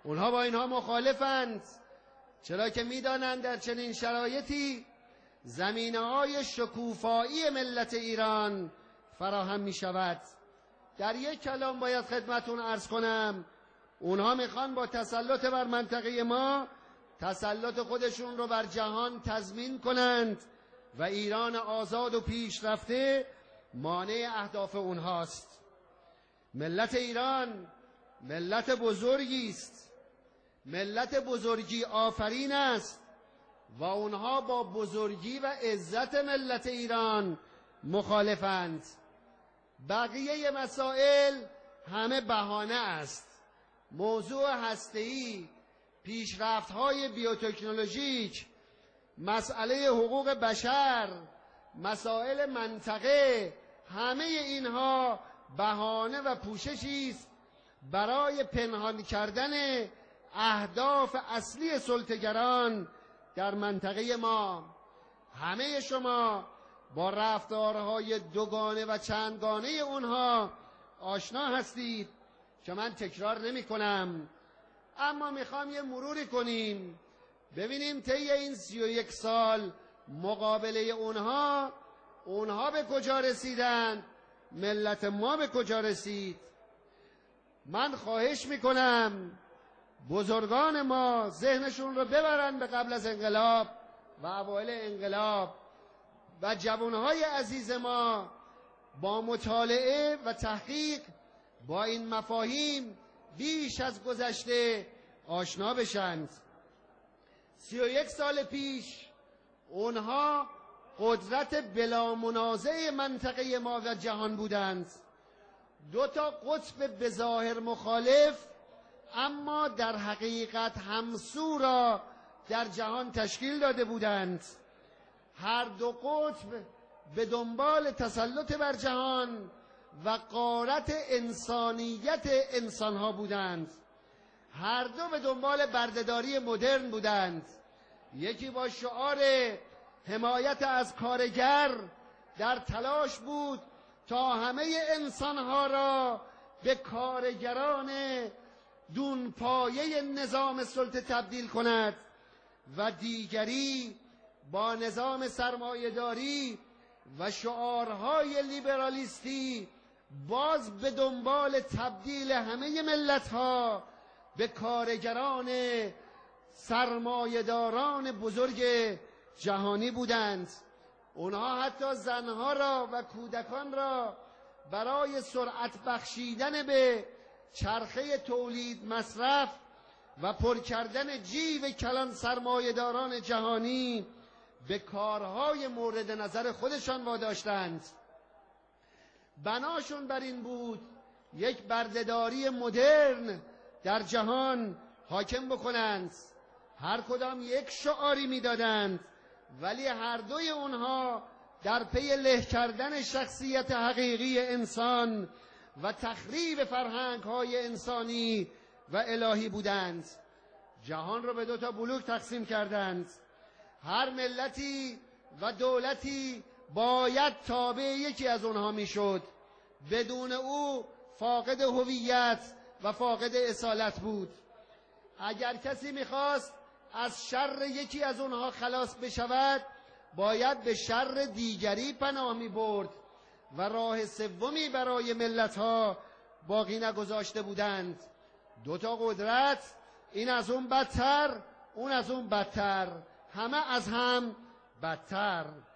اونها با اینها مخالفند، چرا که میدانند در چنین شرایطی زمینه‌های شکوفایی ملت ایران فراهم می شود. در یک کلام باید خدمتون عرض کنم، اونها میخوان با تسلط بر منطقه ما تسلط خودشون رو بر جهان تضمین کنند و ایران آزاد و پیشرفته مانع اهداف اونهاست. ملت ایران ملت بزرگی است، ملت بزرگی آفرین است و اونها با بزرگی و عزت ملت ایران مخالفند. بقیه مسائل همه بهانه است. موضوع هسته‌ای، پیشرفت‌های بیوتکنولوژیک، مسئله حقوق بشر، مسائل منطقه، همه اینها بهانه و پوششی است برای پنهان کردن اهداف اصلی سلطه‌گران در منطقه ما. همه شما با رفتارهای دوگانه و چندگانه اونها آشنا هستید که من تکرار نمی کنم، اما میخوام یه مروری کنیم ببینیم طی این 31 سال مقابله اونها به کجا رسیدن، ملت ما به کجا رسید. من خواهش میکنم بزرگان ما ذهنشون رو ببرن به قبل از انقلاب و اوایل انقلاب و جوانهای عزیز ما با مطالعه و تحقیق با این مفاهیم بیش از گذشته آشنا بشند. 31 سال پیش اونها قدرت بلا منازع منطقه ما و جهان بودند. دو تا قطب بظاهر مخالف اما در حقیقت همسو را در جهان تشکیل داده بودند. هر دو قطب به دنبال تسلط بر جهان و غارت انسانیت انسانها بودند. هر دو به دنبال بردهداری مدرن بودند. یکی با شعار حمایت از کارگر در تلاش بود تا همه انسانها را به کارگران دونپایه نظام سلطه تبدیل کند و دیگری با نظام سرمایه‌داری و شعارهای لیبرالیستی باز به دنبال تبدیل همه ملت‌ها به کارگران سرمایه‌داران بزرگ جهانی بودند. اونها حتی زنها را و کودکان را برای سرعت بخشیدن به چرخه تولید مصرف و پر کردن جیب کلان سرمایه‌داران جهانی به کارهای مورد نظر خودشان واداشتند. بناشون بر این بود یک بردهداری مدرن در جهان حاکم بکنند. هر کدام یک شعاری میدادند، ولی هر دوی اونها در پی له کردن شخصیت حقیقی انسان و تخریب فرهنگ‌های انسانی و الهی بودند. جهان را به دو تا بلوک تقسیم کردند. هر ملتی و دولتی باید تابع یکی از اونها میشد. بدون او فاقد هویت و فاقد اصالت بود. اگر کسی میخواست از شر یکی از اونها خلاص بشود، باید به شر دیگری پناه میبرد و راه سومی برای ملت‌ها باقی نگذاشته بودند. دو تا قدرت، این از اون بدتر، اون از اون بدتر، همه از هم بدتر.